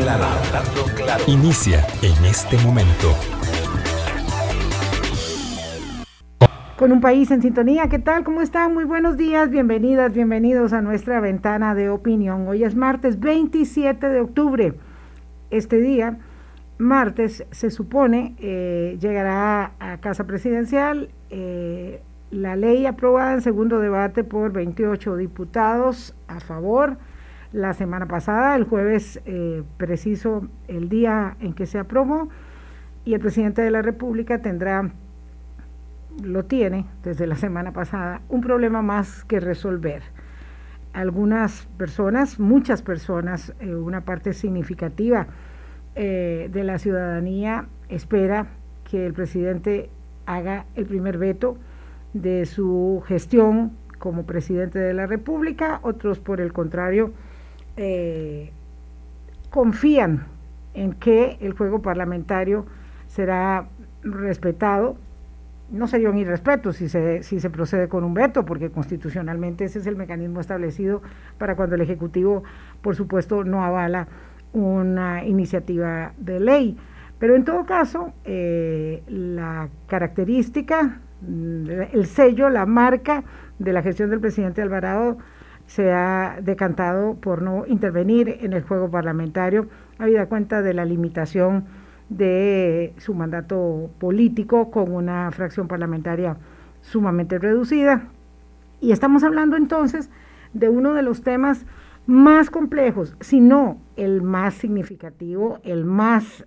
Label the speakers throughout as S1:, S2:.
S1: claro. Inicia en este momento.
S2: Con un país en sintonía, ¿qué tal? ¿Cómo están? Muy buenos días, bienvenidas, bienvenidos a nuestra ventana de opinión. Hoy es martes 27 de octubre. Este día, martes, se supone, llegará a Casa Presidencial la ley aprobada en segundo debate por 28 diputados a favor. La semana pasada, el jueves preciso el día en que se aprobó, y el presidente de la República tiene desde la semana pasada un problema más que resolver. Algunas personas, muchas personas, una parte significativa de la ciudadanía espera que el presidente haga el primer veto de su gestión como presidente de la República. Otros, por el contrario, confían en que el juego parlamentario será respetado. No sería un irrespeto si se procede con un veto, porque constitucionalmente ese es el mecanismo establecido para cuando el Ejecutivo, por supuesto, no avala una iniciativa de ley. Pero en todo caso, la característica, el sello, la marca de la gestión del presidente Alvarado se ha decantado por no intervenir en el juego parlamentario, habida cuenta de la limitación de su mandato político con una fracción parlamentaria sumamente reducida. Y estamos hablando entonces de uno de los temas más complejos, si no el más significativo, el más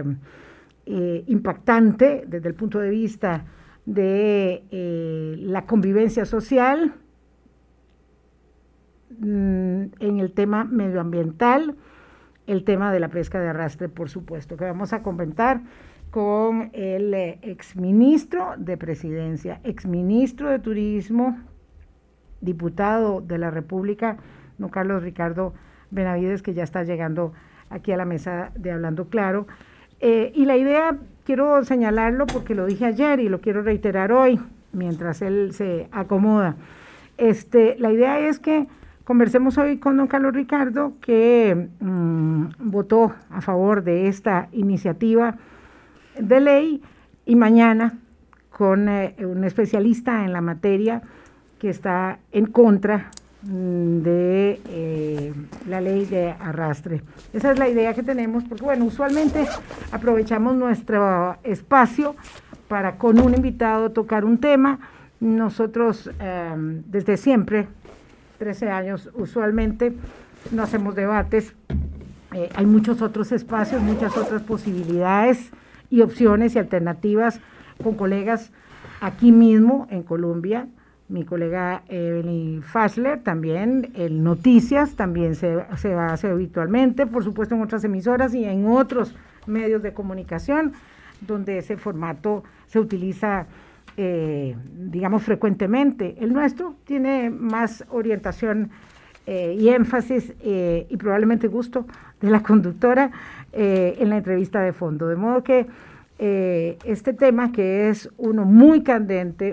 S2: impactante desde el punto de vista de la convivencia social, en el tema medioambiental, el tema de la pesca de arrastre, por supuesto, que vamos a comentar con el exministro de Presidencia, exministro de Turismo, diputado de la República, don Carlos Ricardo Benavides, que ya está llegando aquí a la mesa de Hablando Claro. Y la idea, quiero señalarlo porque lo dije ayer y lo quiero reiterar hoy, mientras él se acomoda. La idea es que conversemos hoy con don Carlos Ricardo, que votó a favor de esta iniciativa de ley, y mañana con un especialista en la materia que está en contra de la ley de arrastre. Esa es la idea que tenemos, porque bueno, usualmente aprovechamos nuestro espacio para con un invitado tocar un tema. Nosotros desde siempre, 13 años, usualmente no hacemos debates, hay muchos otros espacios, muchas otras posibilidades y opciones y alternativas con colegas aquí mismo en Colombia. Mi colega Evelyn Fassler también, el Noticias también se hace habitualmente, por supuesto en otras emisoras y en otros medios de comunicación, donde ese formato se utiliza digamos frecuentemente. El nuestro tiene más orientación y énfasis y probablemente gusto de la conductora en la entrevista de fondo, de modo que este tema, que es uno muy candente,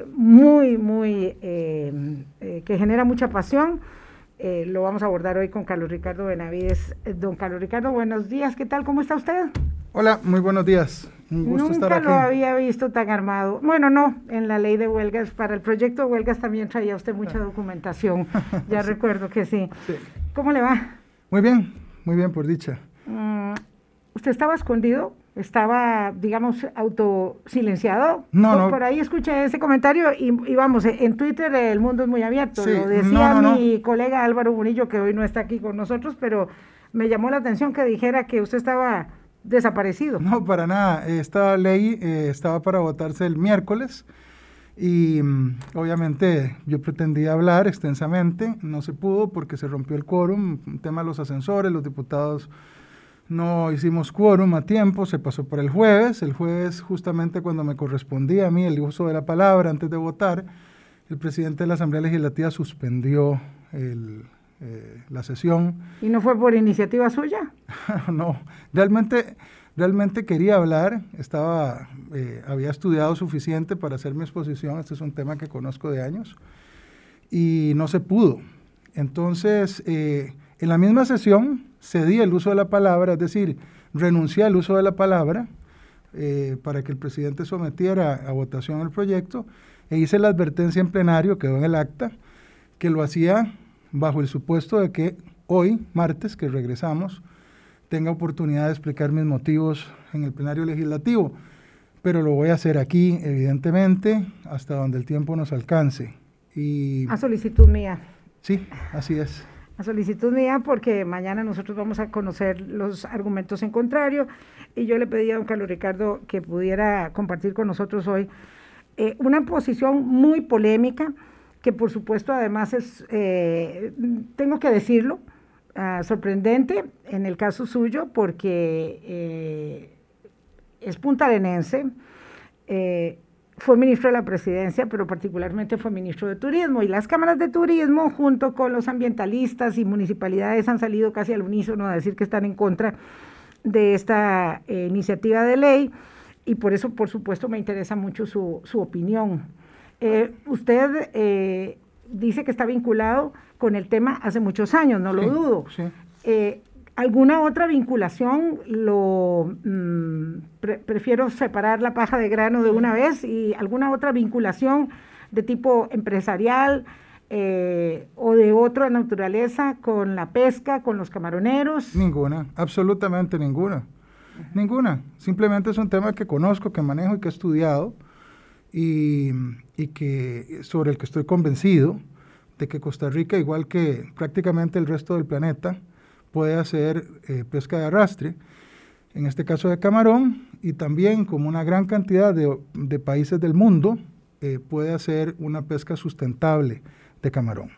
S2: que genera mucha pasión, lo vamos a abordar hoy con Carlos Ricardo Benavides. Don Carlos Ricardo, buenos días, ¿qué tal? ¿Cómo está usted?
S3: Hola, muy buenos días. Un gusto estar aquí.
S2: Nunca lo había visto tan armado. Bueno, no, en la ley de huelgas, para el proyecto de huelgas también traía usted mucha documentación. Ya sí. Recuerdo que sí. ¿Cómo le va?
S3: Muy bien, por dicha.
S2: ¿Usted estaba escondido? ¿Estaba, digamos, autosilenciado?
S3: No.
S2: Por ahí escuché ese comentario y vamos, en Twitter el mundo es muy abierto. Sí, lo decía mi colega Álvaro Bonillo, que hoy no está aquí con nosotros, pero me llamó la atención que dijera que usted estaba desaparecido.
S3: No, para nada. Esta ley estaba para votarse el miércoles y obviamente yo pretendía hablar extensamente, no se pudo porque se rompió el quórum, un tema de los ascensores, los diputados no hicimos quórum a tiempo, se pasó para el jueves justamente cuando me correspondía a mí el uso de la palabra antes de votar, el presidente de la Asamblea Legislativa suspendió la sesión.
S2: ¿Y no fue por iniciativa suya?
S3: No, realmente quería hablar, había estudiado suficiente para hacer mi exposición, este es un tema que conozco de años, y no se pudo. Entonces, En la misma sesión cedí el uso de la palabra, es decir, renuncié al uso de la palabra para que el presidente sometiera a votación el proyecto e hice la advertencia en plenario, quedó en el acta, que lo hacía bajo el supuesto de que hoy, martes, que regresamos, tenga oportunidad de explicar mis motivos en el plenario legislativo, pero lo voy a hacer aquí, evidentemente, hasta donde el tiempo nos alcance.
S2: A solicitud mía.
S3: Sí, así es.
S2: A solicitud mía, porque mañana nosotros vamos a conocer los argumentos en contrario, y yo le pedí a don Carlos Ricardo que pudiera compartir con nosotros hoy una posición muy polémica, que por supuesto además es, tengo que decirlo, sorprendente en el caso suyo, porque es puntarenense, fue ministro de la presidencia, pero particularmente fue ministro de turismo, y las cámaras de turismo junto con los ambientalistas y municipalidades han salido casi al unísono a decir que están en contra de esta iniciativa de ley, y por eso por supuesto me interesa mucho su opinión. Usted dice que está vinculado con el tema hace muchos años, no lo dudo.
S3: Sí.
S2: ¿Alguna otra vinculación? Prefiero separar la paja de grano de una vez. ¿Y alguna otra vinculación de tipo empresarial o de otra naturaleza con la pesca, con los camaroneros?
S3: Ninguna, absolutamente ninguna. Ninguna. Simplemente es un tema que conozco, que manejo y que he estudiado y que sobre el que estoy convencido de que Costa Rica, igual que prácticamente el resto del planeta, puede hacer pesca de arrastre, en este caso de camarón, y también como una gran cantidad de países del mundo, puede hacer una pesca sustentable de camarón.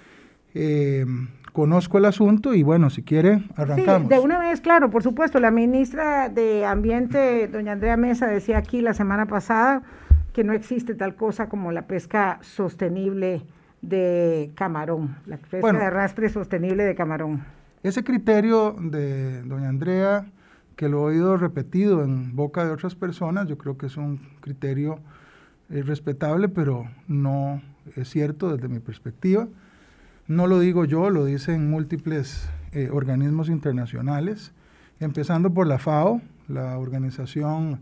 S3: Conozco el asunto y bueno, si quiere, arrancamos.
S2: Sí, de una vez, claro, por supuesto. La ministra de Ambiente, doña Andrea Mesa, decía aquí la semana pasada que no existe tal cosa como la pesca sostenible de camarón, la pesca de arrastre sostenible de camarón.
S3: Ese criterio de doña Andrea, que lo he oído repetido en boca de otras personas, yo creo que es un criterio respetable, pero no es cierto desde mi perspectiva. No lo digo yo, lo dicen múltiples organismos internacionales, empezando por la FAO, la Organización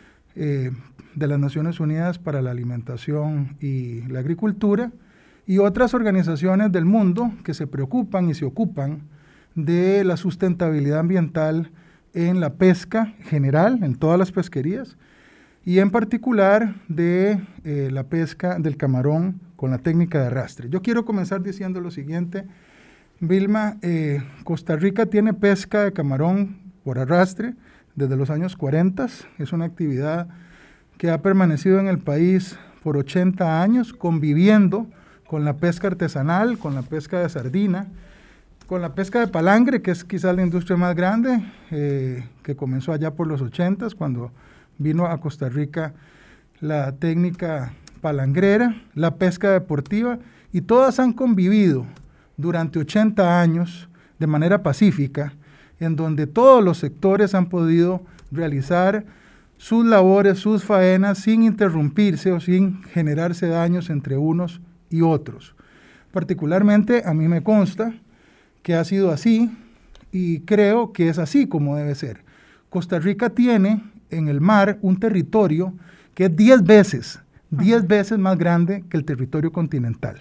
S3: de las Naciones Unidas para la Alimentación y la Agricultura, y otras organizaciones del mundo que se preocupan y se ocupan de la sustentabilidad ambiental en la pesca general, en todas las pesquerías, y en particular de la pesca del camarón con la técnica de arrastre. Yo quiero comenzar diciendo lo siguiente, Vilma, Costa Rica tiene pesca de camarón por arrastre desde los años 40, es una actividad que ha permanecido en el país por 80 años, conviviendo con la pesca artesanal, con la pesca de sardina, con la pesca de palangre, que es quizás la industria más grande, que comenzó allá por los 80s, cuando vino a Costa Rica la técnica palangrera, la pesca deportiva, y todas han convivido durante 80 años de manera pacífica, en donde todos los sectores han podido realizar sus labores, sus faenas, sin interrumpirse o sin generarse daños entre unos y otros. Particularmente a mí me consta que ha sido así y creo que es así como debe ser. Costa Rica tiene en el mar un territorio que es 10 veces más grande que el territorio continental.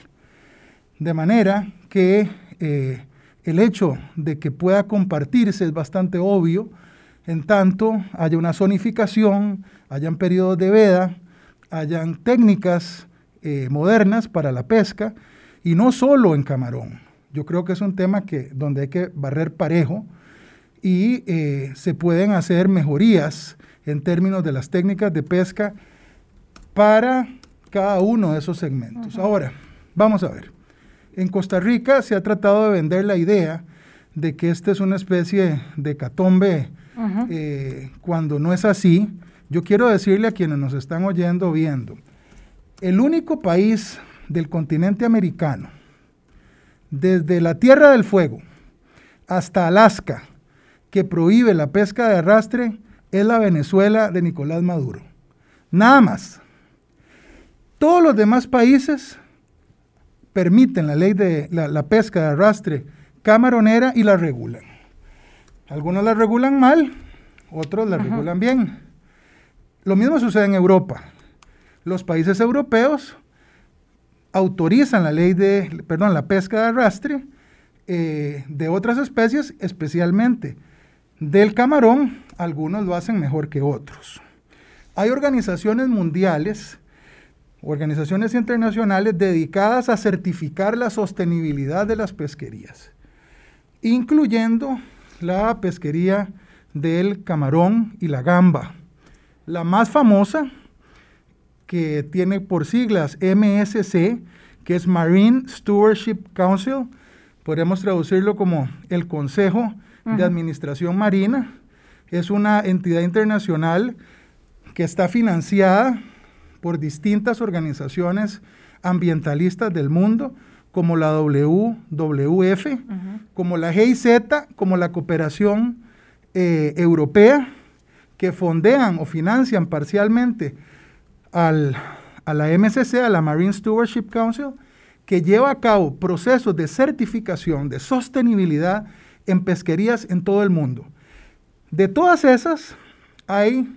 S3: De manera que el hecho de que pueda compartirse es bastante obvio, en tanto haya una zonificación, hayan periodos de veda, hayan técnicas modernas para la pesca, y no solo en camarón. Yo creo que es un tema donde hay que barrer parejo y se pueden hacer mejorías en términos de las técnicas de pesca para cada uno de esos segmentos. Ahora, vamos a ver. En Costa Rica se ha tratado de vender la idea de que esta es una especie de hecatombe cuando no es así. Yo quiero decirle a quienes nos están oyendo o viendo, el único país del continente americano, desde la Tierra del Fuego hasta Alaska, que prohíbe la pesca de arrastre, es la Venezuela de Nicolás Maduro. Nada más. Todos los demás países permiten la ley de la pesca de arrastre camaronera y la regulan. Algunos la regulan mal, otros la regulan bien. Lo mismo sucede en Europa. Los países europeos autorizan la pesca de arrastre de otras especies, especialmente del camarón. Algunos lo hacen mejor que otros. Hay organizaciones mundiales, organizaciones internacionales dedicadas a certificar la sostenibilidad de las pesquerías, incluyendo la pesquería del camarón y la gamba. La más famosa, que tiene por siglas MSC, que es Marine Stewardship Council, podríamos traducirlo como el Consejo de Administración Marina, es una entidad internacional que está financiada por distintas organizaciones ambientalistas del mundo, como la WWF, como la GIZ, como la Cooperación Europea, que fondean o financian parcialmente a la MSC, a la Marine Stewardship Council, que lleva a cabo procesos de certificación, de sostenibilidad en pesquerías en todo el mundo. De todas esas, hay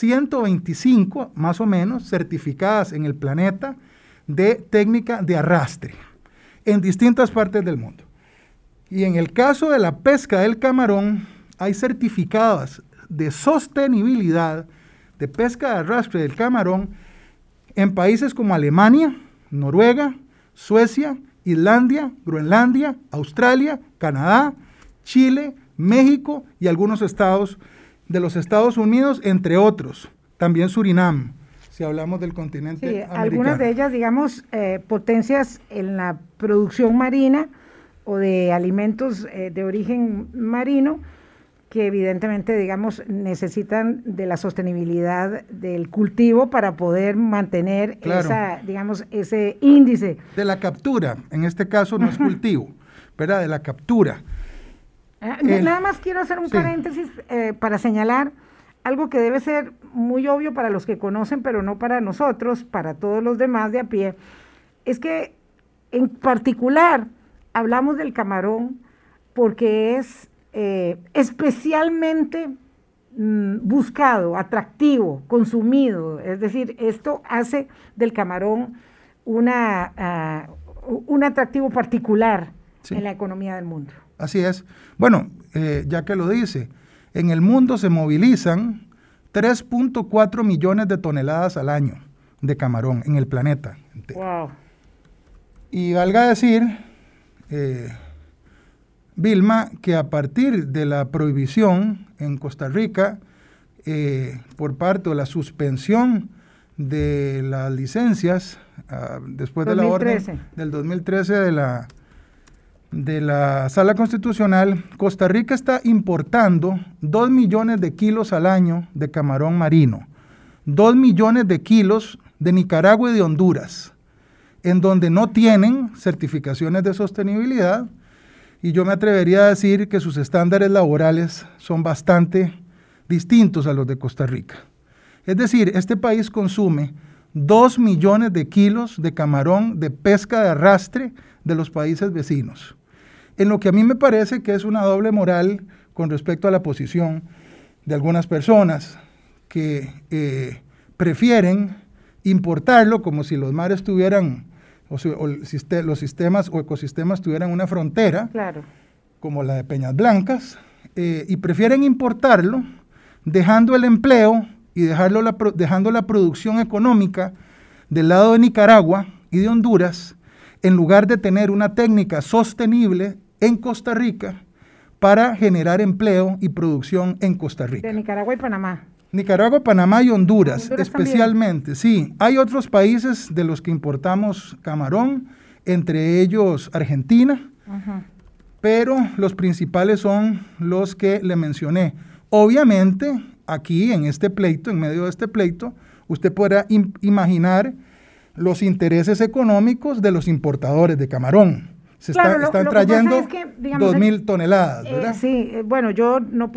S3: 125, más o menos, certificadas en el planeta de técnica de arrastre en distintas partes del mundo. Y en el caso de la pesca del camarón, hay certificadas de sostenibilidad de pesca de arrastre del camarón en países como Alemania, Noruega, Suecia, Islandia, Groenlandia, Australia, Canadá, Chile, México y algunos estados de los Estados Unidos, entre otros. También Surinam, si hablamos del continente americano.
S2: Algunas de ellas, digamos, potencias en la producción marina o de alimentos de origen marino, que evidentemente, digamos, necesitan de la sostenibilidad del cultivo para poder mantener ese índice.
S3: De la captura, en este caso no es cultivo, ¿verdad? De la captura.
S2: Nada más quiero hacer un paréntesis para señalar algo que debe ser muy obvio para los que conocen, pero no para nosotros, para todos los demás de a pie, es que en particular hablamos del camarón porque es especialmente buscado, atractivo, consumido. Es decir, esto hace del camarón un atractivo particular en la economía del mundo.
S3: Así es. Bueno, ya que lo dice, en el mundo se movilizan 3.4 millones de toneladas al año de camarón en el planeta entero.
S2: Wow.
S3: Y valga decir, Vilma, que a partir de la prohibición en Costa Rica, por parte de la suspensión de las licencias, después 2013. De la orden del 2013 de la Sala Constitucional, Costa Rica está importando 2 millones de kilos al año de camarón marino, 2 millones de kilos de Nicaragua y de Honduras, en donde no tienen certificaciones de sostenibilidad, y yo me atrevería a decir que sus estándares laborales son bastante distintos a los de Costa Rica. Es decir, este país consume 2 millones de kilos de camarón de pesca de arrastre de los países vecinos, en lo que a mí me parece que es una doble moral con respecto a la posición de algunas personas que prefieren importarlo como si los mares tuvieran, los sistemas o ecosistemas tuvieran una frontera,
S2: claro,
S3: como la de Peñas Blancas, y prefieren importarlo dejando el empleo y dejando la producción económica del lado de Nicaragua y de Honduras, en lugar de tener una técnica sostenible en Costa Rica para generar empleo y producción en Costa Rica.
S2: De Nicaragua y Panamá.
S3: Nicaragua, Panamá y Honduras especialmente, también. Sí. Hay otros países de los que importamos camarón, entre ellos Argentina, pero los principales son los que le mencioné. Obviamente, aquí en este pleito, en medio de este pleito, usted podrá imaginar los intereses económicos de los importadores de camarón, están trayendo 2.000 toneladas, ¿verdad?
S2: Sí, bueno, yo no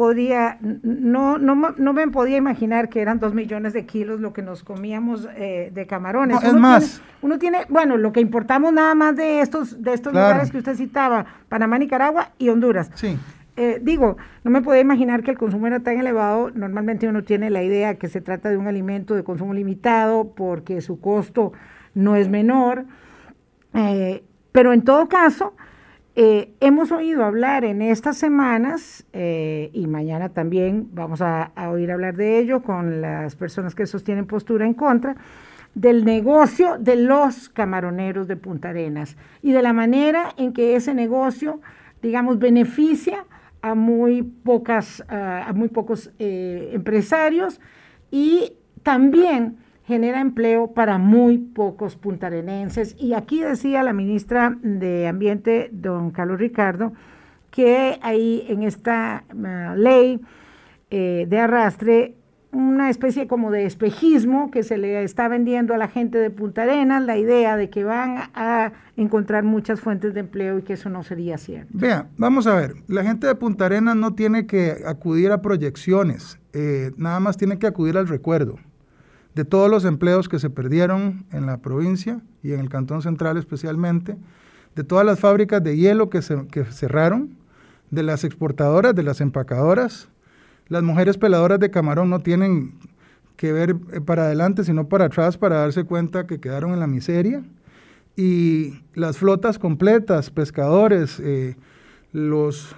S2: me podía imaginar que eran 2 millones de kilos lo que nos comíamos de camarones.
S3: No, es más.
S2: Uno tiene, bueno, lo que importamos nada más de estos
S3: Claro.
S2: lugares que usted citaba, Panamá, Nicaragua y Honduras.
S3: Sí.
S2: No me podía imaginar que el consumo era tan elevado. Normalmente uno tiene la idea que se trata de un alimento de consumo limitado porque su costo no es menor, pero en todo caso, hemos oído hablar en estas semanas, y mañana también vamos a oír hablar de ello con las personas que sostienen postura en contra, del negocio de los camaroneros de Punta Arenas y de la manera en que ese negocio, digamos, beneficia a muy pocos empresarios y también genera empleo para muy pocos puntarenenses. Y aquí decía la ministra de Ambiente, don Carlos Ricardo, que hay en esta ley de arrastre una especie como de espejismo que se le está vendiendo a la gente de Punta Arenas, la idea de que van a encontrar muchas fuentes de empleo y que eso no sería cierto.
S3: Vea, vamos a ver, la gente de Punta Arenas no tiene que acudir a proyecciones, nada más tiene que acudir al recuerdo de todos los empleos que se perdieron en la provincia y en el Cantón Central especialmente, de todas las fábricas de hielo que cerraron, de las exportadoras, de las empacadoras. Las mujeres peladoras de camarón no tienen que ver para adelante, sino para atrás, para darse cuenta que quedaron en la miseria. Y las flotas completas, pescadores, los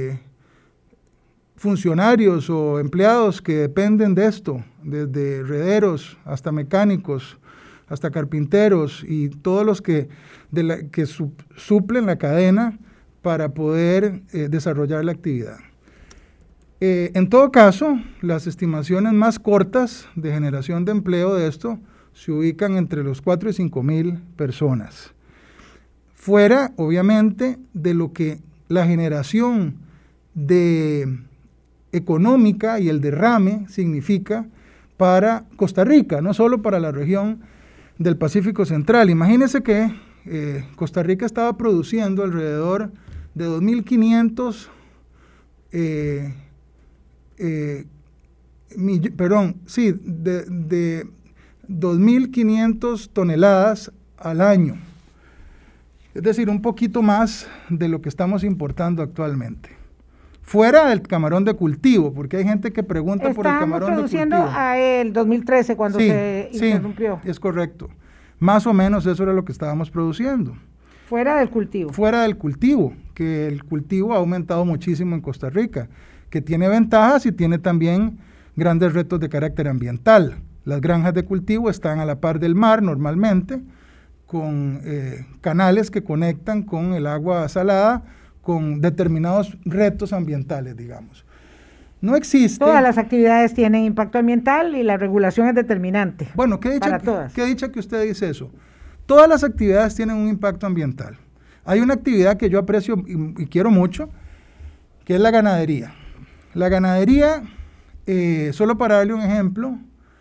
S3: funcionarios o empleados que dependen de esto, desde rederos hasta mecánicos, hasta carpinteros y todos los que suplen la cadena para poder desarrollar la actividad. En todo caso, las estimaciones más cortas de generación de empleo de esto se ubican entre los 4 y 5 mil personas. Fuera, obviamente, de lo que la generación económica y el derrame significa para Costa Rica, no solo para la región del Pacífico Central. Imagínense que Costa Rica estaba produciendo alrededor de 2.500 de 2.500 toneladas al año, es decir, un poquito más de lo que estamos importando actualmente. Fuera del camarón de cultivo, porque hay gente que pregunta por el camarón de cultivo.
S2: Estamos produciendo a el 2013 cuando se interrumpió.
S3: Sí, es correcto. Más o menos eso era lo que estábamos produciendo.
S2: Fuera del cultivo. Fuera
S3: del cultivo, que el cultivo ha aumentado muchísimo en Costa Rica, que tiene ventajas y tiene también grandes retos de carácter ambiental. Las granjas de cultivo están a la par del mar normalmente, con canales que conectan con el agua salada, con determinados retos ambientales, digamos. No existe...
S2: Todas las actividades tienen impacto ambiental y la regulación es determinante.
S3: Bueno, ¿qué dicha que usted dice eso? Todas las actividades tienen un impacto ambiental. Hay una actividad que yo aprecio y quiero mucho, que es la ganadería. La ganadería, solo para darle un ejemplo,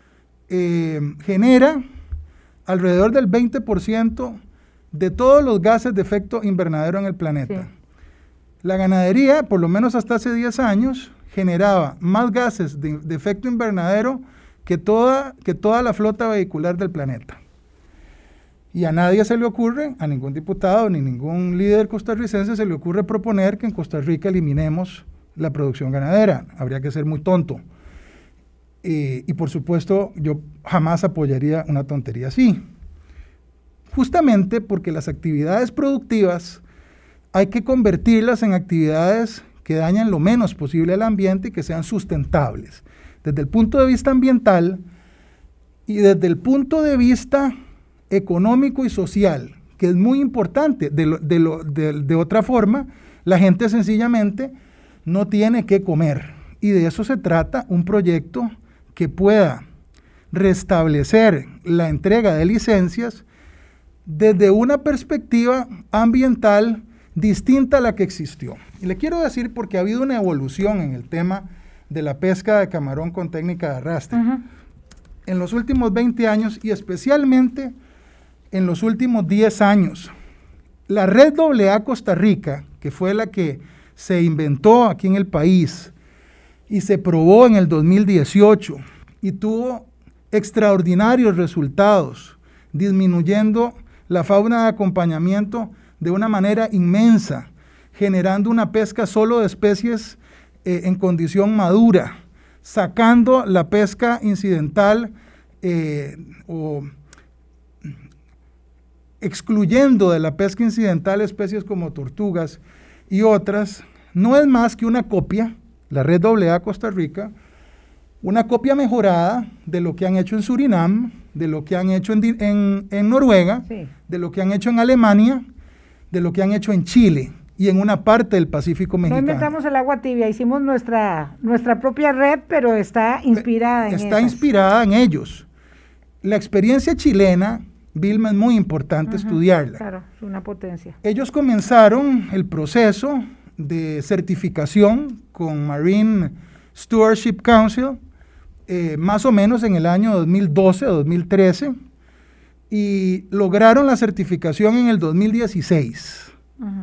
S3: genera alrededor del 20% de todos los gases de efecto invernadero en el planeta. Sí. La ganadería, por lo menos hasta hace 10 años, generaba más gases de efecto invernadero que toda la flota vehicular del planeta. Y a nadie se le ocurre, a ningún diputado ni ningún líder costarricense se le ocurre proponer que en Costa Rica eliminemos la producción ganadera. Habría que ser muy tonto. Y por supuesto, yo jamás apoyaría una tontería así. Justamente porque las actividades productivas hay que convertirlas en actividades que dañan lo menos posible al ambiente y que sean sustentables. Desde el punto de vista ambiental y desde el punto de vista económico y social, que es muy importante. De otra forma, la gente sencillamente no tiene que comer. Y de eso se trata un proyecto que pueda restablecer la entrega de licencias desde una perspectiva ambiental distinta a la que existió. Y le quiero decir porque ha habido una evolución en el tema de la pesca de camarón con técnica de arrastre. En los últimos 20 años y especialmente en los últimos 10 años, La red AA Costa Rica, que fue la que se inventó aquí en el país y se probó en el 2018 y tuvo extraordinarios resultados, disminuyendo la fauna de acompañamiento de una manera inmensa, generando una pesca solo de especies en condición madura, sacando la pesca incidental o excluyendo de la pesca incidental especies como tortugas y otras. No es más que una copia, la red AA Costa Rica, una copia mejorada de lo que han hecho en Surinam, de lo que han hecho en Noruega, sí, de lo que han hecho en Alemania, de lo que han hecho en Chile y en una parte del Pacífico mexicano.
S2: No inventamos el agua tibia, hicimos nuestra propia red, pero está inspirada
S3: en ellos. La experiencia chilena, Vilma, es muy importante estudiarla.
S2: Claro, es una potencia.
S3: Ellos comenzaron el proceso de certificación con Marine Stewardship Council, más o menos en el año 2012 o 2013, y lograron la certificación en el 2016.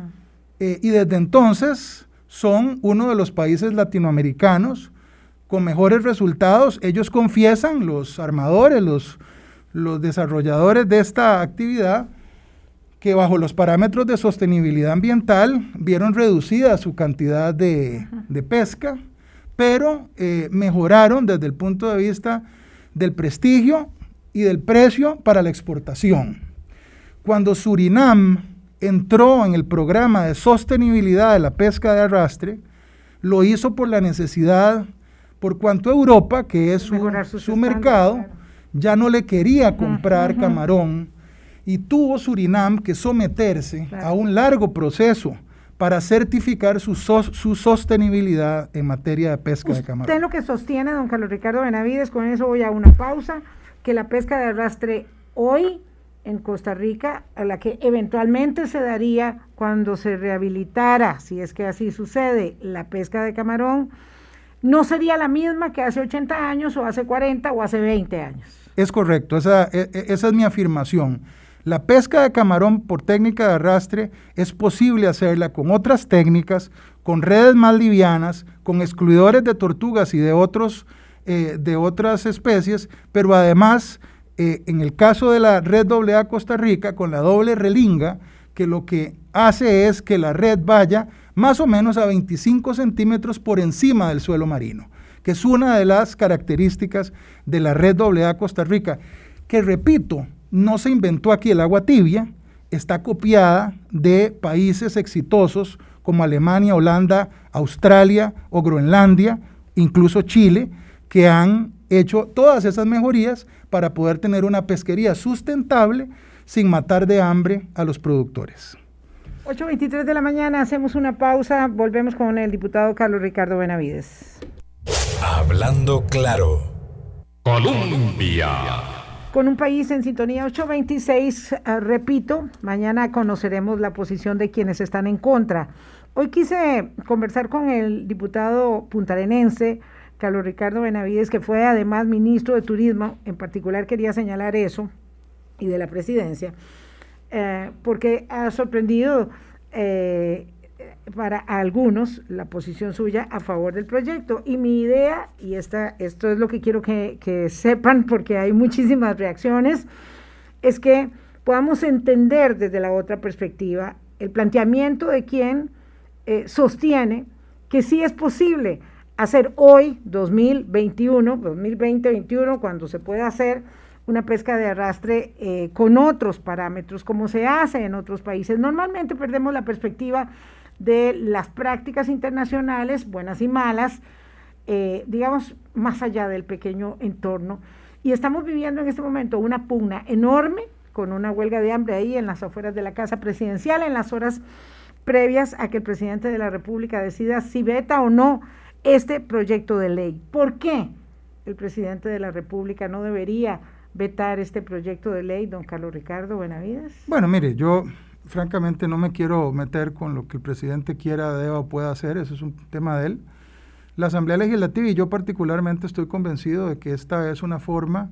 S3: Y desde entonces son uno de los países latinoamericanos con mejores resultados. Ellos confiesan, los armadores, los desarrolladores de esta actividad, que bajo los parámetros de sostenibilidad ambiental vieron reducida su cantidad de pesca, pero mejoraron desde el punto de vista del prestigio y del precio para la exportación. Cuando Surinam entró en el programa de sostenibilidad de la pesca de arrastre, lo hizo por la necesidad, por cuanto Europa, que es su mercado, claro, ya no le quería comprar camarón, y tuvo Surinam que someterse a un largo proceso para certificar su sostenibilidad en materia de pesca de camarón.
S2: Usted lo que sostiene, don Carlos Ricardo Benavides, con eso voy a una pausa, que la pesca de arrastre hoy en Costa Rica, a la que eventualmente se daría cuando se rehabilitara, si es que así sucede, la pesca de camarón, no sería la misma que hace 80 años o hace 40 o hace 20 años.
S3: Es correcto, esa es mi afirmación. La pesca de camarón por técnica de arrastre es posible hacerla con otras técnicas, con redes más livianas, con excluidores de tortugas y de otras especies, pero además, en el caso de la red AA Costa Rica, con la doble relinga, que lo que hace es que la red vaya más o menos a 25 centímetros por encima del suelo marino, que es una de las características de la red AA Costa Rica, que repito, no se inventó aquí el agua tibia, está copiada de países exitosos como Alemania, Holanda, Australia o Groenlandia, incluso Chile, que han hecho todas esas mejorías para poder tener una pesquería sustentable sin matar de hambre a los productores.
S2: 8:23 de la mañana, hacemos una pausa, volvemos con el diputado Carlos Ricardo Benavides.
S1: Hablando claro.
S4: Colombia.
S2: Con un país en sintonía, 8:26, repito, mañana conoceremos la posición de quienes están en contra. Hoy quise conversar con el diputado puntarenense, Carlos Ricardo Benavides, que fue además ministro de Turismo, en particular quería señalar eso, y de la presidencia, porque ha sorprendido para algunos la posición suya a favor del proyecto. Y mi idea, y esto es lo que quiero que sepan, porque hay muchísimas reacciones, es que podamos entender desde la otra perspectiva el planteamiento de quien sostiene que sí es posible hacer hoy, 2020-2021, cuando se pueda hacer una pesca de arrastre con otros parámetros, como se hace en otros países. Normalmente perdemos la perspectiva de las prácticas internacionales, buenas y malas, digamos, más allá del pequeño entorno. Y estamos viviendo en este momento una pugna enorme, con una huelga de hambre ahí en las afueras de la Casa Presidencial, en las horas previas a que el presidente de la República decida si veta o no este proyecto de ley. ¿Por qué el presidente de la República no debería vetar este proyecto de ley, don Carlos Ricardo Benavides?
S3: Bueno, mire, yo francamente no me quiero meter con lo que el presidente quiera, deba o pueda hacer, eso es un tema de él. La Asamblea Legislativa y yo particularmente estoy convencido de que esta es una forma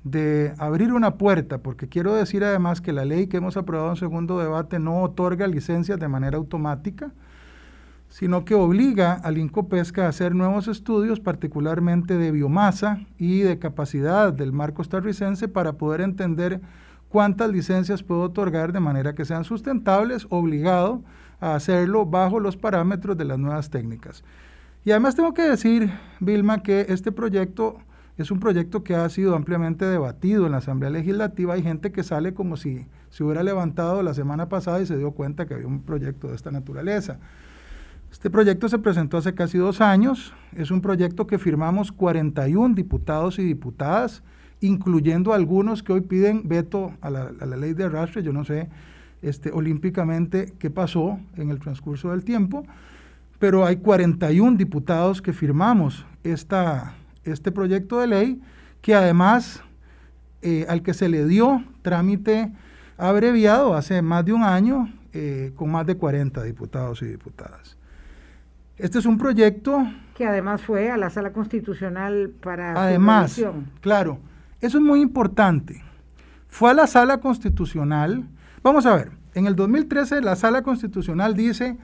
S3: de abrir una puerta, porque quiero decir además que la ley que hemos aprobado en segundo debate no otorga licencias de manera automática, sino que obliga al Incopesca a hacer nuevos estudios, particularmente de biomasa y de capacidad del mar costarricense, para poder entender cuántas licencias puede otorgar de manera que sean sustentables, obligado a hacerlo bajo los parámetros de las nuevas técnicas. Y además tengo que decir, Vilma, que este proyecto es un proyecto que ha sido ampliamente debatido en la Asamblea Legislativa. Hay gente que sale como si se hubiera levantado la semana pasada y se dio cuenta que había un proyecto de esta naturaleza. Este proyecto se presentó hace casi 2 años, es un proyecto que firmamos 41 diputados y diputadas, incluyendo algunos que hoy piden veto a la ley de arrastre. Yo no sé olímpicamente qué pasó en el transcurso del tiempo, pero hay 41 diputados que firmamos este proyecto de ley, que además al que se le dio trámite abreviado hace más de un año, con más de 40 diputados y diputadas. Este es un proyecto
S2: que además fue a la Sala Constitucional para
S3: además,
S2: su revisión.
S3: Claro, eso es muy importante. Fue a la Sala Constitucional. Vamos a ver, en el 2013 la Sala Constitucional dice: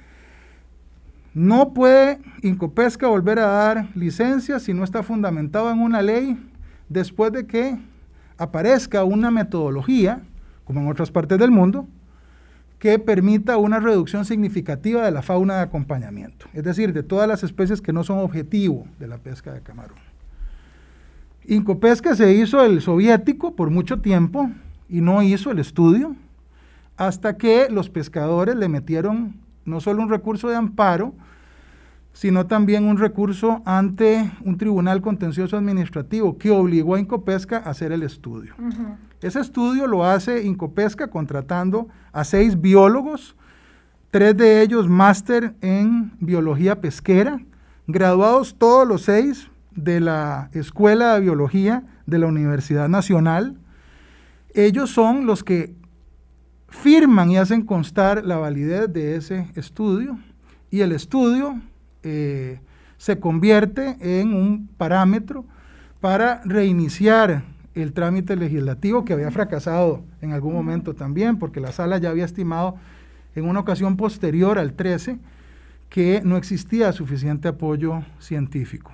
S3: no puede Incopesca volver a dar licencias si no está fundamentado en una ley, después de que aparezca una metodología, como en otras partes del mundo, que permita una reducción significativa de la fauna de acompañamiento, es decir, de todas las especies que no son objetivo de la pesca de camarón. Incopesca se hizo el soviético por mucho tiempo y no hizo el estudio, hasta que los pescadores le metieron no solo un recurso de amparo, sino también un recurso ante un tribunal contencioso administrativo que obligó a Incopesca a hacer el estudio. Ese estudio lo hace Incopesca contratando a 6 biólogos, 3 de ellos máster en biología pesquera, graduados todos los 6 de la Escuela de Biología de la Universidad Nacional. Ellos son los que firman y hacen constar la validez de ese estudio, y el estudio se convierte en un parámetro para reiniciar el trámite legislativo, que había fracasado en algún momento también, porque la sala ya había estimado en una ocasión posterior al 13 que no existía suficiente apoyo científico.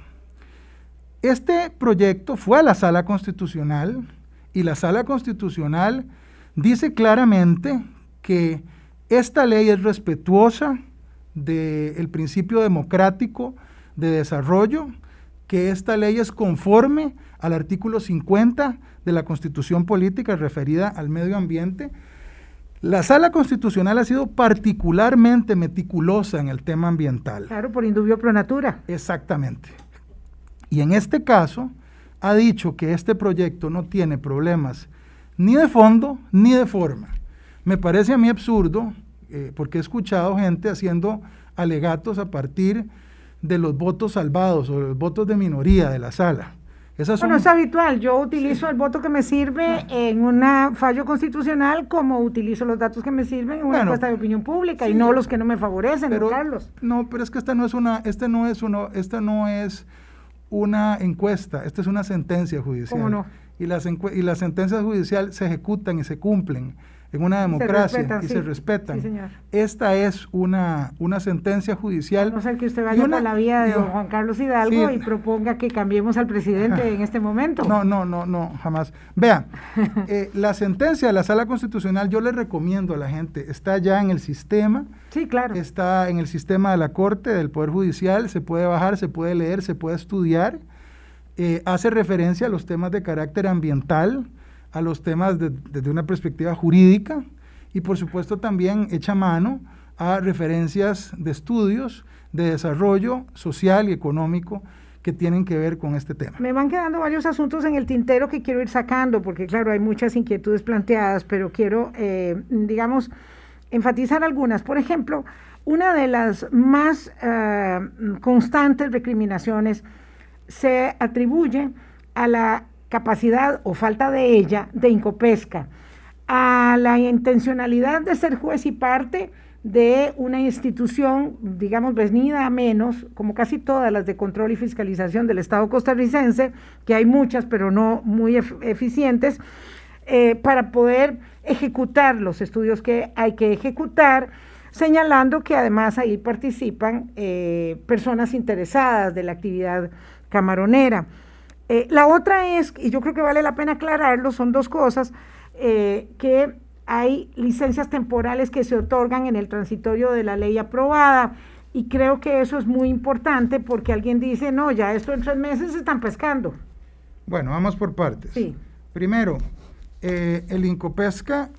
S3: Este proyecto fue a la Sala Constitucional, y la Sala Constitucional dice claramente que esta ley es respetuosa del principio democrático de desarrollo, que esta ley es conforme al artículo 50 de la Constitución Política referida al medio ambiente. La Sala Constitucional ha sido particularmente meticulosa en el tema ambiental.
S2: Claro, por indubio pro natura.
S3: Exactamente. Y en este caso ha dicho que este proyecto no tiene problemas ni de fondo ni de forma. Me parece a mí absurdo, porque he escuchado gente haciendo alegatos a partir de los votos salvados o los votos de minoría de la sala.
S2: Bueno, es habitual. Yo utilizo el voto que me sirve en un fallo constitucional, como utilizo los datos que me sirven en una encuesta de opinión pública, y no los que no me favorecen,
S3: pero,
S2: Carlos.
S3: No, pero es que esta no es una encuesta, esta es una sentencia judicial.
S2: ¿Cómo no?
S3: Y las sentencias judiciales se ejecutan y se cumplen en una democracia se respetan.
S2: Sí, señor.
S3: Esta es una sentencia judicial.
S2: A no ser que usted vaya por la vía de don Juan Carlos Hidalgo y proponga que cambiemos al presidente en este momento.
S3: No, jamás. Vea, la sentencia de la Sala Constitucional, yo le recomiendo a la gente, está ya en el sistema.
S2: Sí, claro.
S3: Está en el sistema de la Corte, del Poder Judicial, se puede bajar, se puede leer, se puede estudiar. Hace referencia a los temas de carácter ambiental, a los temas desde una perspectiva jurídica, y por supuesto también echa mano a referencias de estudios de desarrollo social y económico que tienen que ver con este tema.
S2: Me van quedando varios asuntos en el tintero que quiero ir sacando, porque claro, hay muchas inquietudes planteadas, pero quiero, enfatizar algunas. Por ejemplo, una de las más constantes recriminaciones se atribuye a la capacidad o falta de ella de Incopesca, a la intencionalidad de ser juez y parte de una institución, digamos, venida a menos, como casi todas las de control y fiscalización del Estado costarricense, que hay muchas, pero no muy eficientes, para poder ejecutar los estudios que hay que ejecutar, señalando que además ahí participan personas interesadas de la actividad camaronera. La otra es, y yo creo que vale la pena aclararlo, son dos cosas, que hay licencias temporales que se otorgan en el transitorio de la ley aprobada, y creo que eso es muy importante porque alguien dice, no, ya esto en 3 meses se están pescando.
S3: Bueno, vamos por partes.
S2: Sí.
S3: Primero, el Incopesca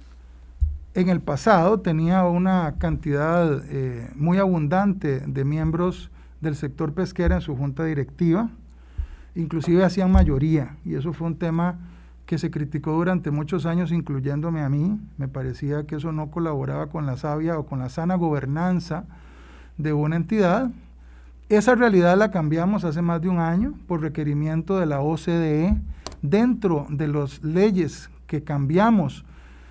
S3: en el pasado tenía una cantidad muy abundante de miembros del sector pesquero en su junta directiva, inclusive hacían mayoría, y eso fue un tema que se criticó durante muchos años, incluyéndome a mí. Me parecía que eso no colaboraba con la sabia o con la sana gobernanza de una entidad. Esa realidad la cambiamos hace más de un año por requerimiento de la OCDE. Dentro de las leyes que cambiamos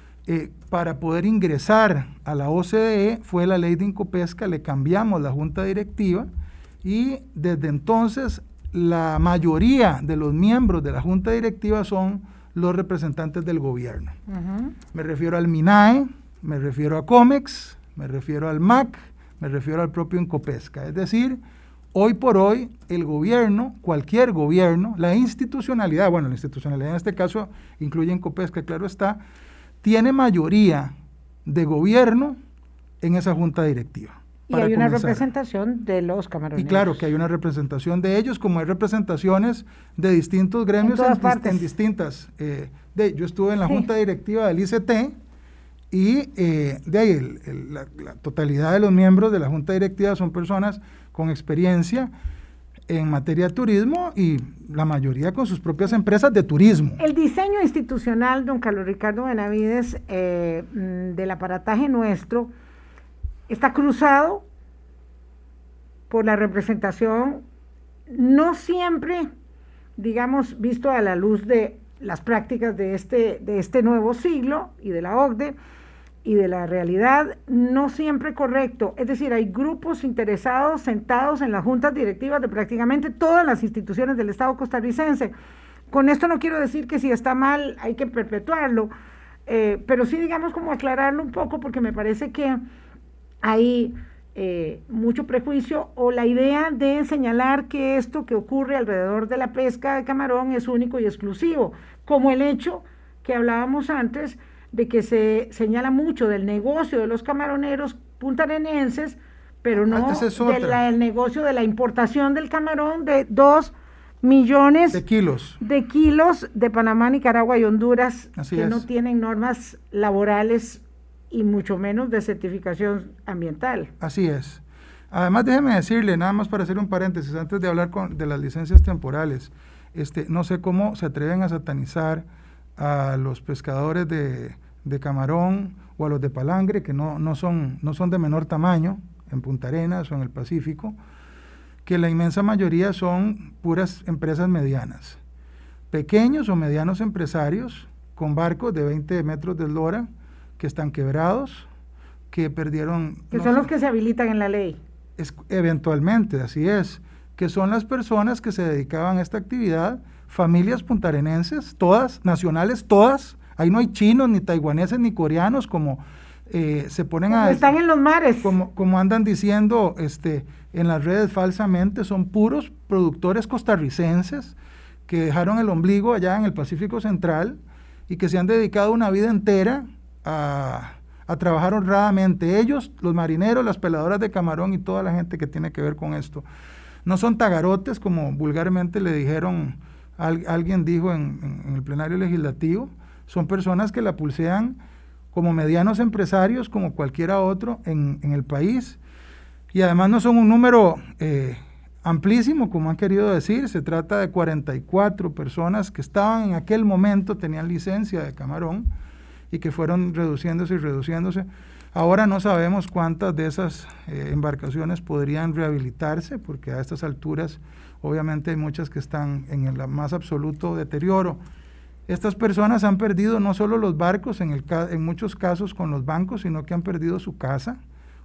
S3: para poder ingresar a la OCDE fue la ley de Incopesca, le cambiamos la junta directiva y desde entonces la mayoría de los miembros de la junta directiva son los representantes del gobierno. Me refiero al MINAE, me refiero a COMEX, me refiero al MAC, me refiero al propio Incopesca. Es decir, hoy por hoy el gobierno, cualquier gobierno, la institucionalidad, bueno, la institucionalidad en este caso incluye Incopesca, claro está, tiene mayoría de gobierno en esa junta directiva.
S2: Y hay una representación de los camaroneros.
S3: Y claro que hay una representación de ellos, como hay representaciones de distintos gremios en distintas. Yo estuve en la junta directiva del ICT y de ahí la totalidad de los miembros de la junta directiva son personas con experiencia en materia de turismo y la mayoría con sus propias empresas de turismo.
S2: El diseño institucional, don Carlos Ricardo Benavides, del aparataje nuestro, está cruzado por la representación, no siempre, digamos, visto a la luz de las prácticas de este nuevo siglo y de la OCDE y de la realidad, no siempre correcto. Es decir, hay grupos interesados sentados en las juntas directivas de prácticamente todas las instituciones del Estado costarricense. Con esto no quiero decir que si está mal hay que perpetuarlo, pero sí, digamos, como aclararlo un poco, porque me parece que hay mucho prejuicio o la idea de señalar que esto que ocurre alrededor de la pesca de camarón es único y exclusivo, como el hecho que hablábamos antes de que se señala mucho del negocio de los camaroneros puntarenenses, pero no del negocio de la importación del camarón de 2 millones
S3: de kilos
S2: de Panamá, Nicaragua y Honduras.
S3: Así
S2: que
S3: es.
S2: No tienen normas laborales y mucho menos de certificación ambiental.
S3: Así es. Además, déjeme decirle, nada más para hacer un paréntesis, antes de hablar de las licencias temporales, no sé cómo se atreven a satanizar a los pescadores de camarón o a los de palangre, que no son de menor tamaño, en Punta Arenas o en el Pacífico, que la inmensa mayoría son puras empresas medianas. Pequeños o medianos empresarios con barcos de 20 metros de eslora, que están quebrados, que perdieron...
S2: Que son los que se habilitan en la ley.
S3: Eventualmente, así es, que son las personas que se dedicaban a esta actividad, familias puntarenenses, todas, nacionales, todas, ahí no hay chinos, ni taiwaneses, ni coreanos, como se ponen a...
S2: Están en los mares.
S3: Como andan diciendo en las redes falsamente, son puros productores costarricenses que dejaron el ombligo allá en el Pacífico Central y que se han dedicado una vida entera a trabajar honradamente. Ellos, los marineros, las peladoras de camarón y toda la gente que tiene que ver con esto. No son tagarotes, como vulgarmente le dijeron, alguien dijo en el plenario legislativo. Son personas que la pulsean como medianos empresarios, como cualquiera otro en el país. Y además no son un número amplísimo, como han querido decir. Se trata de 44 personas que estaban en aquel momento, tenían licencia de camarón, y que fueron reduciéndose y reduciéndose. Ahora no sabemos cuántas de esas embarcaciones podrían rehabilitarse, porque a estas alturas obviamente hay muchas que están en el más absoluto deterioro. Estas personas han perdido no solo los barcos, en muchos casos con los bancos, sino que han perdido su casa.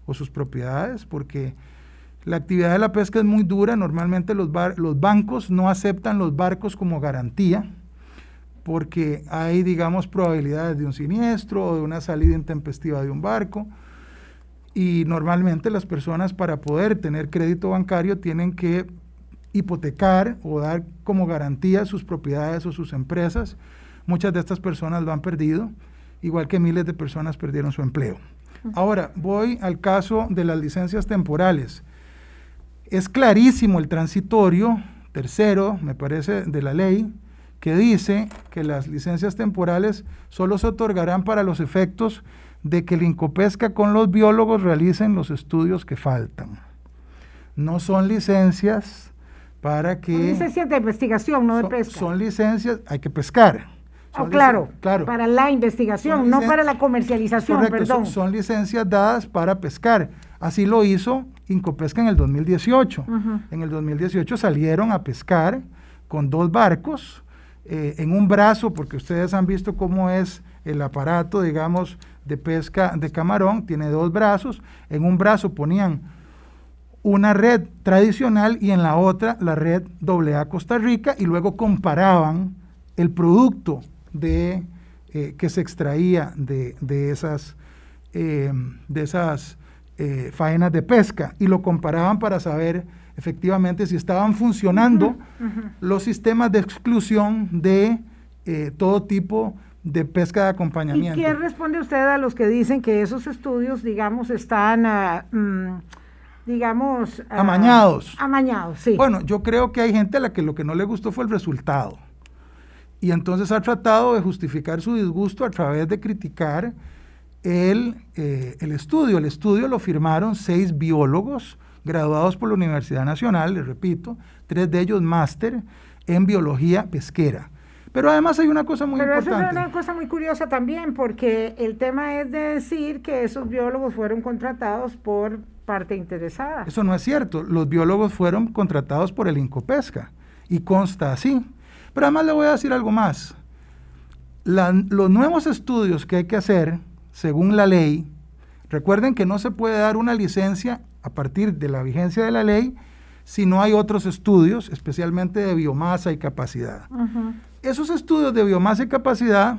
S3: o sus propiedades, porque la actividad de la pesca es muy dura. Normalmente los bancos no aceptan los barcos como garantía, porque hay, digamos, probabilidades de un siniestro o de una salida intempestiva de un barco, y normalmente las personas, para poder tener crédito bancario, tienen que hipotecar o dar como garantía sus propiedades o sus empresas. Muchas de estas personas lo han perdido, igual que miles de personas perdieron su empleo. Ahora, voy al caso de las licencias temporales. Es clarísimo el transitorio tercero, me parece, de la ley, que dice que las licencias temporales solo se otorgarán para los efectos de que el Incopesca con los biólogos realicen los estudios que faltan. No son licencias para que...
S2: Son licencias de investigación, no de pesca.
S3: Son licencias, hay que pescar.
S2: Claro, para la investigación, no para la comercialización,
S3: correcto,
S2: perdón.
S3: Son licencias dadas para pescar. Así lo hizo Incopesca en el 2018. En el 2018 salieron a pescar con 2 barcos, en un brazo, porque ustedes han visto cómo es el aparato, digamos, de pesca de camarón, tiene 2 brazos. En un brazo ponían una red tradicional y en la otra la red AA Costa Rica, y luego comparaban el producto que se extraía de esas faenas de pesca, y lo comparaban para saber efectivamente si estaban funcionando los sistemas de exclusión de todo tipo de pesca de acompañamiento.
S2: ¿Y qué responde usted a los que dicen que esos estudios, digamos, están,
S3: amañados?
S2: Amañados, sí.
S3: Bueno, yo creo que hay gente a la que lo que no le gustó fue el resultado, y entonces ha tratado de justificar su disgusto a través de criticar el estudio. El estudio lo firmaron 6 biólogos graduados por la Universidad Nacional, les repito, 3 de ellos máster en biología pesquera. Pero además hay una cosa muy importante.
S2: Pero eso es una cosa muy curiosa también, porque el tema es de decir que esos biólogos fueron contratados por parte interesada.
S3: Eso no es cierto. Los biólogos fueron contratados por el Incopesca, y consta así. Pero además le voy a decir algo más. Los nuevos estudios que hay que hacer, según la ley, recuerden que no se puede dar una licencia a partir de la vigencia de la ley si no hay otros estudios, especialmente de biomasa y capacidad. Esos estudios de biomasa y capacidad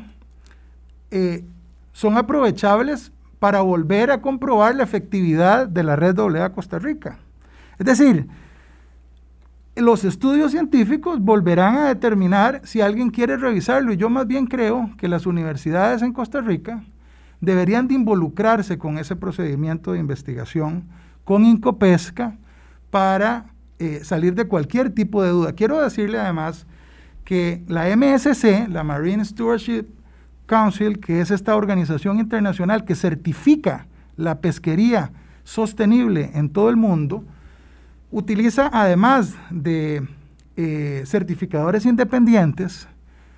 S3: son aprovechables para volver a comprobar la efectividad de la red AA Costa Rica. Es decir, los estudios científicos volverán a determinar si alguien quiere revisarlo, y yo más bien creo que las universidades en Costa Rica deberían de involucrarse con ese procedimiento de investigación, con Incopesca, para salir de cualquier tipo de duda. Quiero decirle además que la MSC, la Marine Stewardship Council, que es esta organización internacional que certifica la pesquería sostenible en todo el mundo, utiliza, además de certificadores independientes,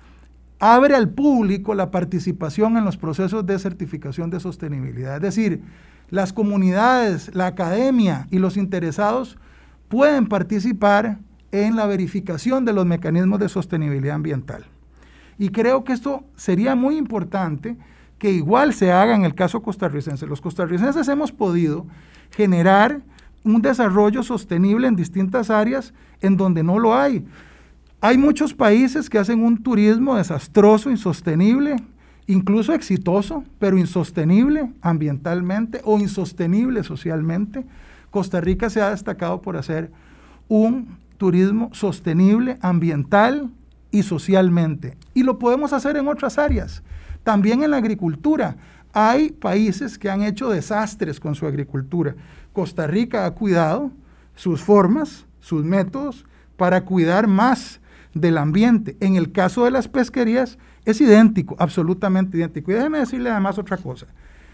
S3: abre al público la participación en los procesos de certificación de sostenibilidad. Es decir, las comunidades, la academia y los interesados pueden participar en la verificación de los mecanismos de sostenibilidad ambiental. Y creo que esto sería muy importante que igual se haga en el caso costarricense. Los costarricenses hemos podido generar un desarrollo sostenible en distintas áreas en donde no lo hay. Hay muchos países que hacen un turismo desastroso, insostenible, incluso exitoso, pero insostenible ambientalmente o insostenible socialmente. Costa Rica se ha destacado por hacer un turismo sostenible ambiental y socialmente. Y lo podemos hacer en otras áreas. También en la agricultura. Hay países que han hecho desastres con su agricultura. Costa Rica ha cuidado sus formas, sus métodos, para cuidar más del ambiente. En el caso de las pesquerías es idéntico, absolutamente idéntico. Y déjeme decirle además otra cosa.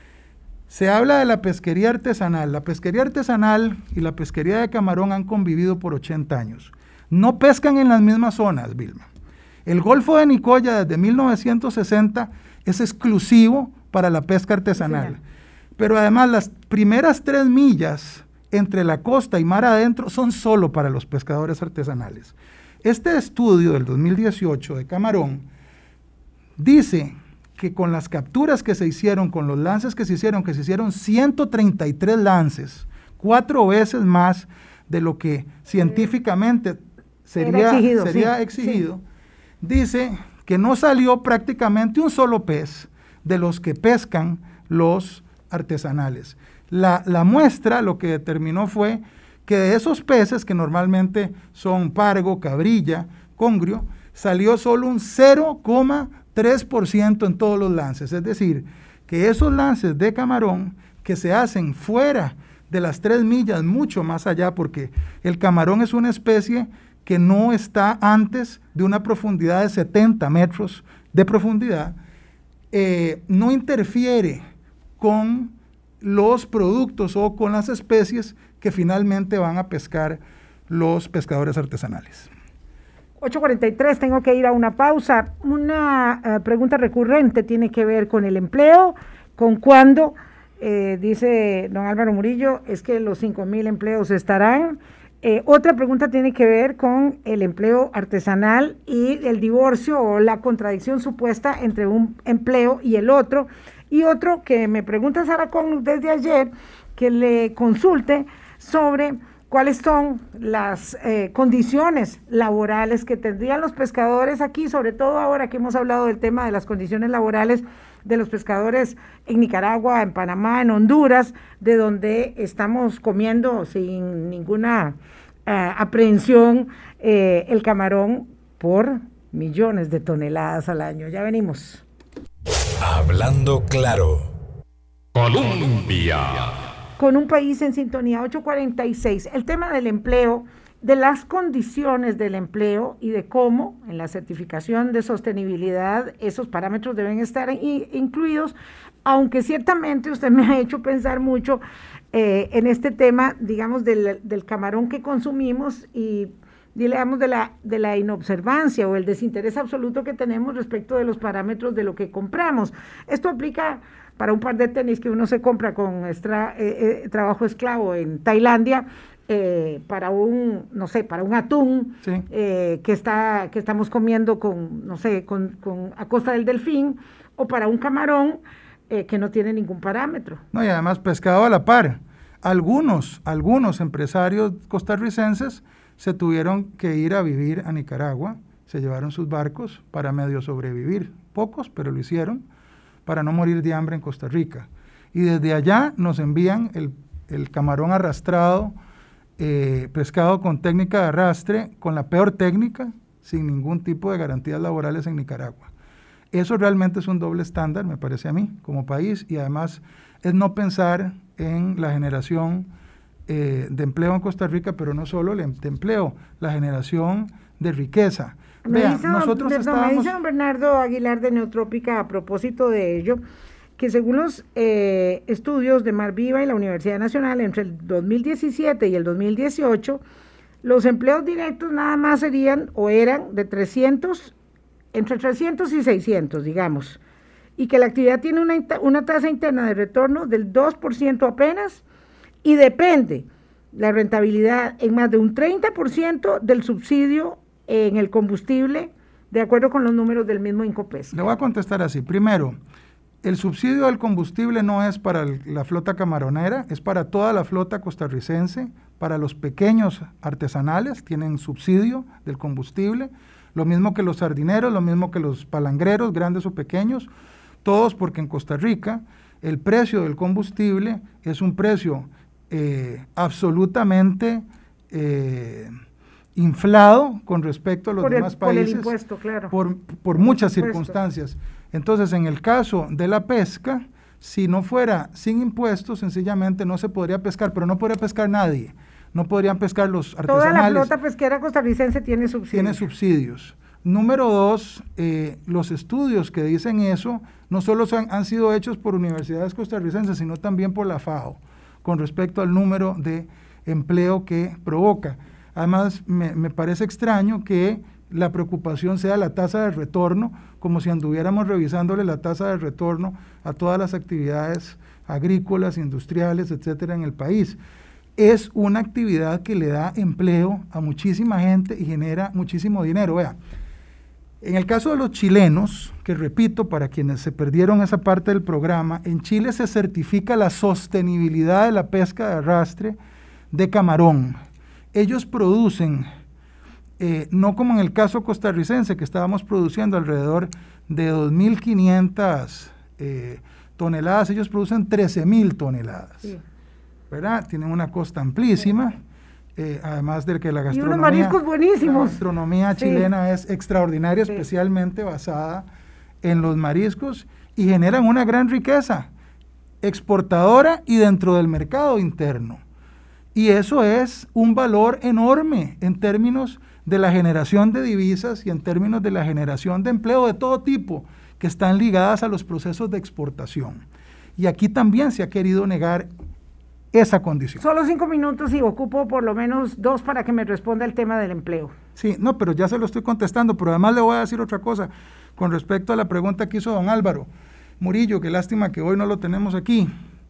S3: Se habla de la pesquería artesanal. La pesquería artesanal y la pesquería de camarón han convivido por 80 años. No pescan en las mismas zonas, Vilma. El Golfo de Nicoya desde 1960 es exclusivo para la pesca artesanal. Pero además las primeras 3 millas entre la costa y mar adentro son solo para los pescadores artesanales. Este estudio del 2018 de Camarón dice que con las capturas que se hicieron, con los lances que se hicieron 133 lances, 4 veces más de lo que científicamente sería exigido, dice que no salió prácticamente un solo pez de los que pescan los artesanales. La muestra lo que determinó fue que de esos peces, que normalmente son pargo, cabrilla, congrio, salió solo un 0,3% en todos los lances. Es decir, que esos lances de camarón que se hacen fuera de las 3 millas, mucho más allá, porque el camarón es una especie que no está antes de una profundidad de 70 metros de profundidad, no interfiere con los productos o con las especies que finalmente van a pescar los pescadores artesanales.
S2: 8:43, tengo que ir a una pausa. Una pregunta recurrente tiene que ver con el empleo, con cuándo, dice don Álvaro Murillo, es que los 5,000 empleos estarán. Otra pregunta tiene que ver con el empleo artesanal y el divorcio o la contradicción supuesta entre un empleo y el otro. Y otro que me pregunta Sara Conluz desde ayer, que le consulte sobre cuáles son las condiciones laborales que tendrían los pescadores aquí, sobre todo ahora que hemos hablado del tema de las condiciones laborales de los pescadores en Nicaragua, en Panamá, en Honduras, de donde estamos comiendo sin ninguna aprehensión el camarón por millones de toneladas al año. Ya venimos.
S1: Hablando claro.
S4: Colombia.
S2: Con un país en sintonía, 8:46. El tema del empleo, de las condiciones del empleo y de cómo en la certificación de sostenibilidad esos parámetros deben estar incluidos, aunque ciertamente usted me ha hecho pensar mucho en este tema, digamos, del camarón que consumimos y digamos de la inobservancia o el desinterés absoluto que tenemos respecto de los parámetros de lo que compramos. Esto aplica para un par de tenis que uno se compra con trabajo esclavo en Tailandia, para un, no sé, para un atún, sí, que estamos comiendo con, no sé, con a costa del delfín, o para un camarón que no tiene ningún parámetro.
S3: No, y además pescado a la par. Algunos empresarios costarricenses se tuvieron que ir a vivir a Nicaragua, se llevaron sus barcos para medio sobrevivir, pocos, pero lo hicieron, para no morir de hambre en Costa Rica. Y desde allá nos envían el camarón arrastrado, pescado con técnica de arrastre, con la peor técnica, sin ningún tipo de garantías laborales en Nicaragua. Eso realmente es un doble estándar, me parece a mí, como país, y además es no pensar en la generación de empleo en Costa Rica, pero no solo de empleo, la generación de riqueza.
S2: Me dice don Bernardo Aguilar de Neotrópica a propósito de ello, que según los estudios de Mar Viva y la Universidad Nacional, entre el 2017 y el 2018, los empleos directos nada más serían o eran de entre 300 y 600, digamos, y que la actividad tiene una tasa interna de retorno del 2% apenas, y depende la rentabilidad en más de un 30% del subsidio en el combustible, de acuerdo con los números del mismo Incopes.
S3: Le voy a contestar así. Primero, el subsidio del combustible no es para la flota camaronera, es para toda la flota costarricense, para los pequeños artesanales, tienen subsidio del combustible, lo mismo que los sardineros, lo mismo que los palangreros, grandes o pequeños, todos, porque en Costa Rica el precio del combustible es un precio absolutamente inflado con respecto a los demás países,
S2: por el impuesto, claro,
S3: por muchas circunstancias. Entonces, en el caso de la pesca, si no fuera sin impuestos, sencillamente no se podría pescar, pero no podría pescar nadie, no podrían pescar los artesanales.
S2: Toda la flota pesquera costarricense tiene subsidios.
S3: Tiene subsidios. Número 2, los estudios que dicen eso no solo han sido hechos por universidades costarricenses, sino también por la FAO, con respecto al número de empleo que provoca. Además, me parece extraño que la preocupación sea la tasa de retorno, como si anduviéramos revisándole la tasa de retorno a todas las actividades agrícolas, industriales, etcétera, en el país. Es una actividad que le da empleo a muchísima gente y genera muchísimo dinero. Vea, En el caso de los chilenos, que repito, para quienes se perdieron esa parte del programa, en Chile se certifica la sostenibilidad de la pesca de arrastre de camarón. Ellos producen, no como en el caso costarricense, que estábamos produciendo alrededor de 2.500 toneladas, ellos producen 13.000 toneladas, sí. ¿Verdad? Tienen una costa amplísima. Además de que la gastronomía,
S2: y unos mariscos buenísimos.
S3: La gastronomía chilena es extraordinaria, especialmente basada en los mariscos, y generan una gran riqueza exportadora y dentro del mercado interno. Y eso es un valor enorme en términos de la generación de divisas y en términos de la generación de empleo de todo tipo que están ligadas a los procesos de exportación. Y aquí también se ha querido negar esa condición.
S2: Solo 5 minutos y ocupo por lo menos 2 para que me responda el tema del empleo.
S3: Sí, no, pero ya se lo estoy contestando, pero además le voy a decir otra cosa con respecto a la pregunta que hizo don Álvaro Murillo, qué lástima que hoy no lo tenemos aquí.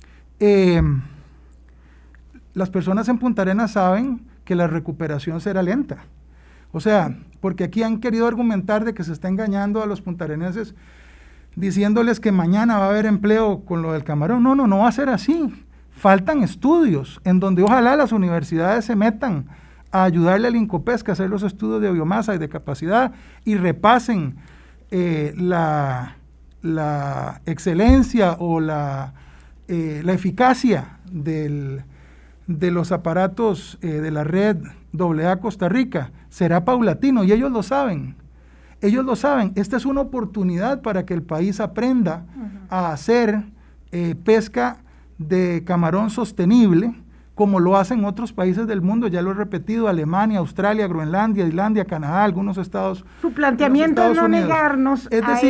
S3: Las personas en Punta Arenas saben que la recuperación será lenta. O sea, porque aquí han querido argumentar de que se está engañando a los puntarenenses diciéndoles que mañana va a haber empleo con lo del camarón. No, no va a ser así. Faltan estudios en donde ojalá las universidades se metan a ayudarle al Incopesca a hacer los estudios de biomasa y de capacidad y repasen la excelencia o la eficacia de los aparatos de la red AA Costa Rica. Será paulatino y ellos lo saben. Ellos lo saben. Esta es una oportunidad para que el país aprenda a hacer pesca de camarón sostenible, como lo hacen otros países del mundo, ya lo he repetido, Alemania, Australia, Groenlandia, Islandia, Canadá, algunos estados.
S2: Su planteamiento es no negarnos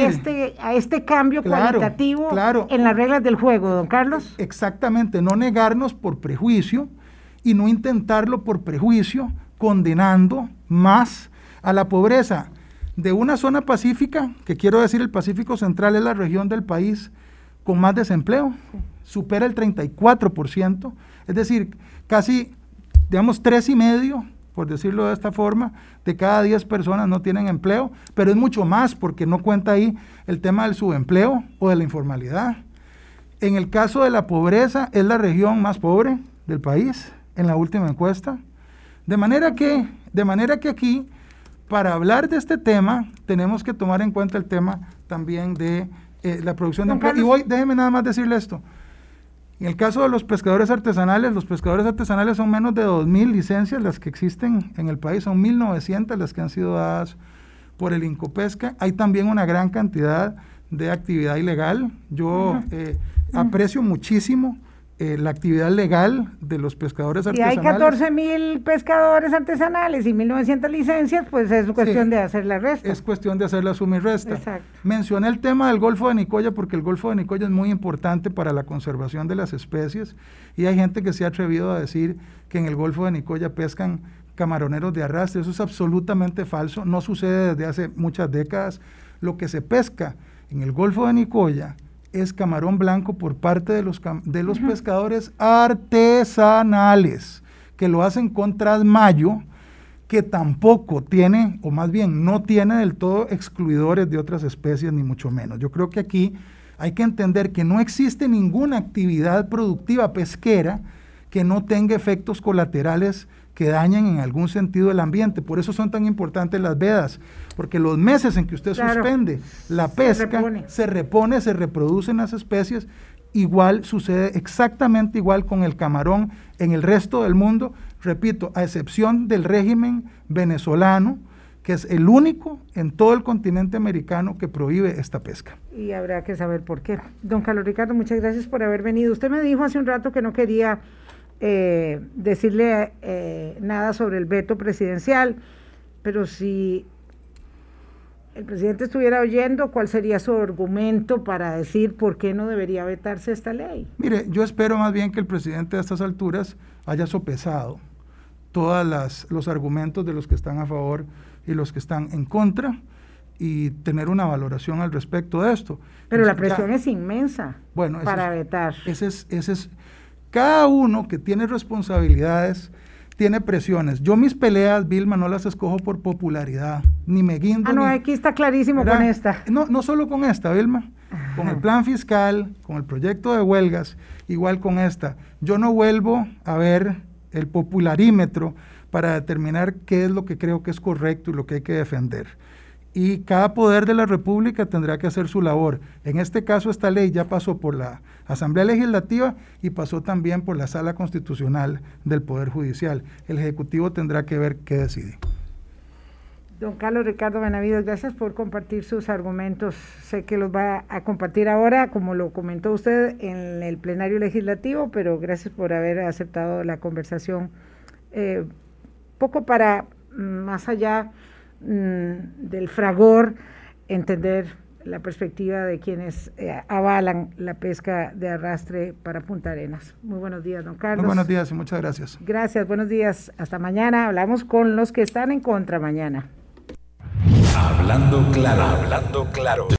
S2: a este cambio cualitativo en las reglas del juego, don Carlos.
S3: Exactamente, no negarnos por prejuicio y no intentarlo por prejuicio, condenando más a la pobreza de una zona pacífica, que quiero decir el Pacífico Central es la región del país con más desempleo, supera el 34%, es decir, casi, digamos, 3,5, por decirlo de esta forma, de cada 10 personas no tienen empleo, pero es mucho más porque no cuenta ahí el tema del subempleo o de la informalidad. En el caso de la pobreza, es la región más pobre del país, en la última encuesta, de manera que aquí, para hablar de este tema, tenemos que tomar en cuenta el tema también de la producción de empleo. Y déjeme nada más decirle esto. En el caso de los pescadores artesanales son menos de 2.000 licencias las que existen en el país, son 1.900 las que han sido dadas por el Incopesca. Hay también una gran cantidad de actividad ilegal. Yo aprecio muchísimo la actividad legal de los pescadores artesanales.
S2: Y hay 14,000 pescadores artesanales y 1.900 licencias, pues es cuestión de hacer la resta.
S3: Es cuestión de hacer la suma y resta.
S2: Exacto.
S3: Mencioné el tema del Golfo de Nicoya porque el Golfo de Nicoya es muy importante para la conservación de las especies y hay gente que se ha atrevido a decir que en el Golfo de Nicoya pescan camaroneros de arrastre. Eso es absolutamente falso, no sucede desde hace muchas décadas. Lo que se pesca en el Golfo de Nicoya es camarón blanco por parte de los pescadores artesanales, que lo hacen con trasmayo, que tampoco tiene, o más bien no tiene del todo excluidores de otras especies, ni mucho menos. Yo creo que aquí hay que entender que no existe ninguna actividad productiva pesquera que no tenga efectos colaterales que dañen en algún sentido el ambiente. Por eso son tan importantes las vedas, porque los meses en que usted suspende la pesca, se reproducen las especies. Igual sucede exactamente igual con el camarón en el resto del mundo, repito, a excepción del régimen venezolano, que es el único en todo el continente americano que prohíbe esta pesca.
S2: Y habrá que saber por qué. Don Carlos Ricardo, muchas gracias por haber venido. Usted me dijo hace un rato que no quería decirle nada sobre el veto presidencial, pero si el presidente estuviera oyendo, ¿cuál sería su argumento para decir por qué no debería vetarse esta ley?
S3: Mire, yo espero más bien que el presidente a estas alturas haya sopesado todos los argumentos de los que están a favor y los que están en contra y tener una valoración al respecto de esto.
S2: Pero la presión es inmensa para vetar.
S3: Ese es cada uno que tiene responsabilidades tiene presiones. Yo mis peleas, Vilma, no las escojo por popularidad, ni me guindo.
S2: No, aquí está clarísimo, ¿verdad? Con esta.
S3: No solo con esta, Vilma. Ajá. Con el plan fiscal, con el proyecto de huelgas, igual con esta. Yo no vuelvo a ver el popularímetro para determinar qué es lo que creo que es correcto y lo que hay que defender. Y cada poder de la República tendrá que hacer su labor. En este caso, esta ley ya pasó por la Asamblea Legislativa y pasó también por la Sala Constitucional del Poder Judicial. El Ejecutivo tendrá que ver qué decide.
S2: Don Carlos Ricardo Benavides, gracias por compartir sus argumentos. Sé que los va a compartir ahora, como lo comentó usted, en el plenario legislativo, pero gracias por haber aceptado la conversación. Poco para, más allá del fragor, entender la perspectiva de quienes avalan la pesca de arrastre para Punta Arenas. Muy buenos días, don Carlos.
S3: Muy buenos días y muchas gracias.
S2: Gracias, buenos días. Hasta mañana. Hablamos con los que están en contra mañana.
S1: Hablando claro, hablando claro.